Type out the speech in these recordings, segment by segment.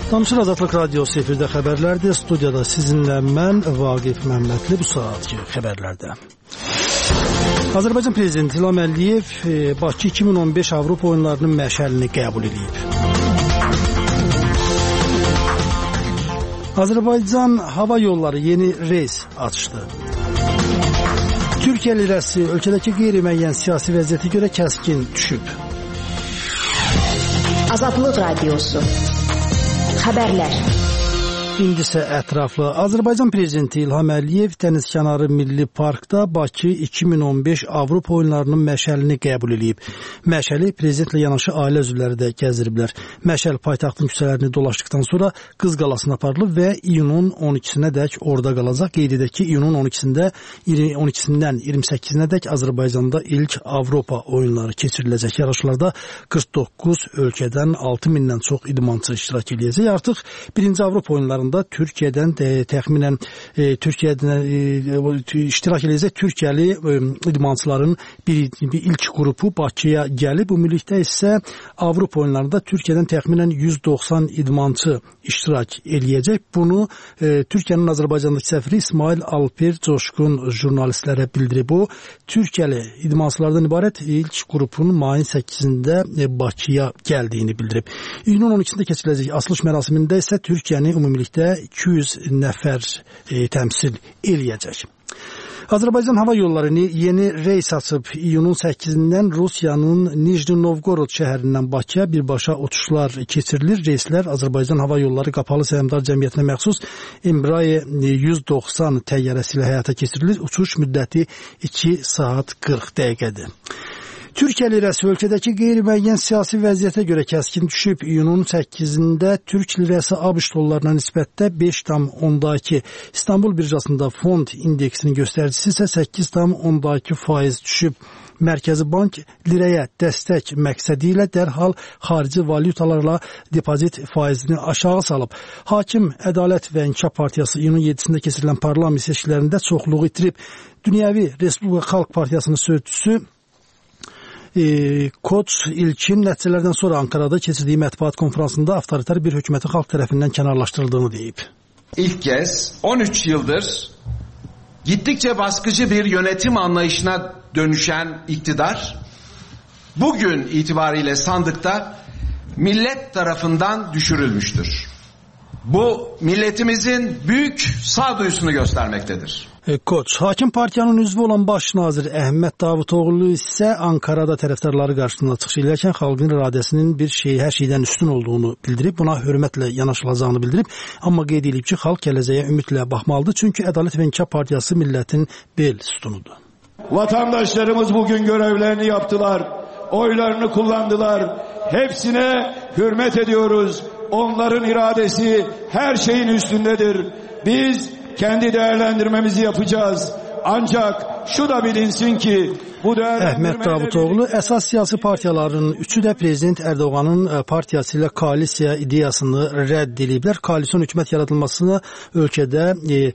Danışır Azadlıq Radiosu efirdə xəbərlərdir. Studiyada sizinlə mən Vaqif Məmmədli bu saatki xəbərlərdə. Azərbaycan Prezidenti İlham Əliyev Bakı 2015 Avropa oyunlarının məşəlini qəbul edib. Azərbaycan Hava Yolları yeni reys açdı. Türkiyə lirəsi ölkədəki qeyri-müəyyən siyasi vəziyyətə görə kəskin düşüb. Azadlıq Radiosu Xəbərlər. İndi isə ətraflı. Azərbaycan Prezidenti İlham Əliyev Dənizkənarı Milli Parkda Bakı 2015 Avropa oyunlarının məşəlini qəbul edib. Məşəli prezidentlə yanaşı ailə üzvləri də gəzdiriblər. Məşəl paytaxtın küçələrini dolaşdıqdan sonra Qız qalasına aparılıb və iyunun 12-sinə dək orada qalacaq. Qeyd edək ki, iyunun 12-sindən 28-nə dək Azərbaycanda ilk Avropa oyunları keçiriləcək. Yarışlarda 49 ölkədən 6000-dən çox idmançı iştirak edəcək. Artıq birinci Avropa oyunlarında Türkiyədən təxminən iştirak edəcək Türkiyəli idmançıların bir ilk qrupu Bakıya gəlib. Ümumilikdə isə Avropa oyunlarında Türkiyədən təxminən 190 idmançı iştirak edəcək. Bunu Türkiyənin Azərbaycandakı səfiri İsmail Alper Coşqun jurnalistlərə bildirib. O, Türkiyəli idmançılardan ibarət ilk qrupun mayın 8-də Bakıya gəldiyini bildirib. İyunun 12-də keçiriləcək açılış mərasimində isə Türkiyəni ümumilikdə 200 nəfər təmsil eləyəcək. Azərbaycan Hava Yolları yeni reys açıb. İyunun 8-dən Rusiyanın Nijni Novgorod şəhərindən Bakıya birbaşa uçuşlar keçirilir. Reyslər Azərbaycan Hava Yolları Qapalı Səhmdar Cəmiyyətinə məxsus Embraer 190 təyyarəsi ilə həyata keçirilir. Uçuş müddəti 2 saat 40 dəqiqədir. Türkiyə lirəsi ölkədəki qeyri-müəyyən siyasi vəziyyətə görə kəskin düşüb. İyunun 8-də Türk lirəsi ABŞ dollarına nisbətdə 5,2. İstanbul birjasında fond indeksinin göstəricisi isə 8,2% düşüb. Mərkəzi Bank lirəyə dəstək məqsədi ilə dərhal xarici valyutalarla depozit faizini aşağı salıb. Hakim Ədalət və İnkişaf Partiyası iyunun 7-sində keçirilən parlament seçkilərində çoxluğu itirib. Dünyəvi Respublika Xalq Partiyasının sözçüsü Koç İlkin nəticələrdən sonra Ankara'da keçirdiyi mətbuat konferansında avtoritar bir hökumətin xalq tərəfindən kənarlaşdırıldığını deyib. İlk kez 13 yıldır gittikçe baskıcı bir yönetim anlayışına dönüşen iktidar bugün itibariyle sandıkta millet tarafından düşürülmüştür. Bu milletimizin büyük sağduyusunu göstermektedir. Koç, Hakim Partiyanın üzvü olan baş nazir Əhməd Davutoğlu isə Ankara'da tərəfdarları qarşısında çıxış edərkən xalqın iradəsinin hər şeydən üstün olduğunu bildirib, buna hörmətlə yanaşılacağını bildirib, amma qeyd edib ki, xalq gələcəyə ümidlə baxmalıdır, çünki Ədalət və İnkişaf Partiyası millətin bel sütunudur. Vatandaşlarımız bugün görevlerini yaptılar, oylarını kullandılar, hepsine hürmet ediyoruz. Onların iradesi her şeyin üstündedir. Biz kendi değerlendirmemizi yapacağız. Ancak şu da bilinsin ki bu Əhməd Davutoğlu əsas siyasi partiyaların üçü də Prezident Ərdoğanın partiyası ilə koalisiya ideyasını rədd ediblər. Koalisyon hökumət yaradılmasına ölkədə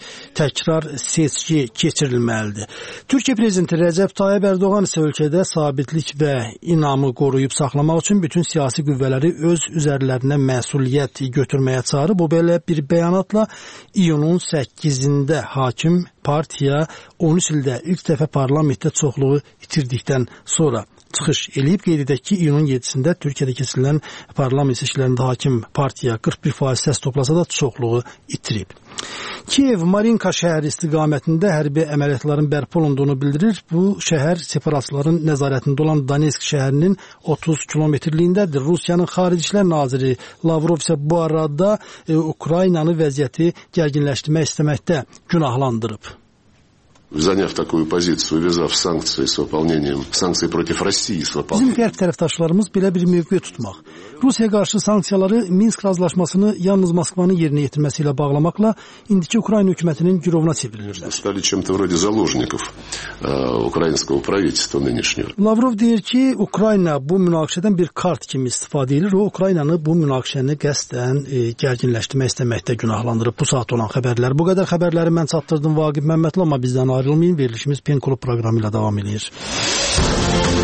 təkrar seçki keçirilməlidir. Türkiyə Prezidenti Rəcəb Tayyib Ərdoğan isə ölkədə sabitlik və inamı qoruyub saxlamaq üçün bütün siyasi qüvvələri öz üzərlərinə məsuliyyət götürməyə çağırıb. Bu belə bir bəyanatla iyunun 8-də hakim partiya 13 ildə ilk dəfə parlamentdə çoxluğu itirdikdən sonra çıxış eləyib. Qeyd edək ki, iyunun 7-sində Türkiyədə keçirilən parlament seçkilərində hakim partiya 41% səs toplasa da çoxluğu itirib. Kiyev Marinka şəhəri istiqamətində hərbi əməliyyatların bərpa olunduğunu bildirir. Bu şəhər separatistlərin nəzarətində olan Donetsk şəhərinin 30 kilometrliyindədir. Rusiyanın Xarici İşlər naziri Lavrov isə bu arada Ukraynanı vəziyyəti gərginləşdirmək istəməkdə günahlandırıb. Заняв такую позицию, увязав санкции с выполнением санкций против России с выполнением. Bizim qərb tərəfdaşlarımız belə bir mövqe tutmaq. Rusiya qarşı sanksiyaları Minsk razılaşmasını yalnız Moskvanın yerinə yetirməsi ilə bağlamaqla indiki Ukrayna hökumətinin girovuna çevrilirlər. Стали чем-то вроде заложников украинского правительства нынешнего. Lavrov deyir ki, Ukrayna bu münaqişədən bir kart kimi istifadə edir. O, Ukraynanı bu münaqişəni qəsdən gərginləşdirmək istəməkdə günahlandırıb. Bu saat olan xəbərlər. Bu qədər xəbərləri mən çatdırdım Vaqif Məmmədli, amma bizdən ayrılmayın. Verilişimiz Pen Klub proqramı ilə davam edir.